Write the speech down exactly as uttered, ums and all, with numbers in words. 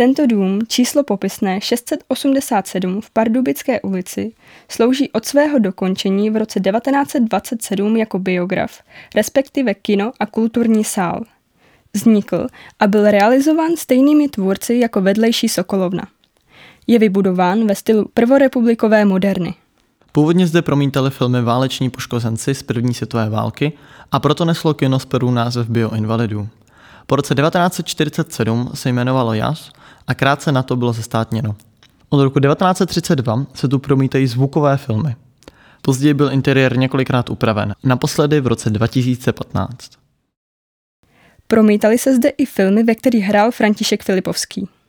Tento dům, číslo popisné šest set osmdesát sedm v Pardubické ulici, slouží od svého dokončení v roce devatenáct set dvacet sedm jako biograf, respektive kino a kulturní sál. Vznikl a byl realizován stejnými tvůrci jako vedlejší Sokolovna. Je vybudován ve stylu prvorepublikové moderny. Původně zde promítali filmy Váleční poškozenci z první světové války a proto neslo kino zprvu název Bioinvalidů. Po roce devatenáct set čtyřicet sedm se jmenovalo Jas a krátce na to bylo zestátněno. Od roku devatenáct set třicet dva se tu promítají zvukové filmy. Později byl interiér několikrát upraven, naposledy v roce dva tisíce patnáct. Promítaly se zde i filmy, ve kterých hrál František Filipovský.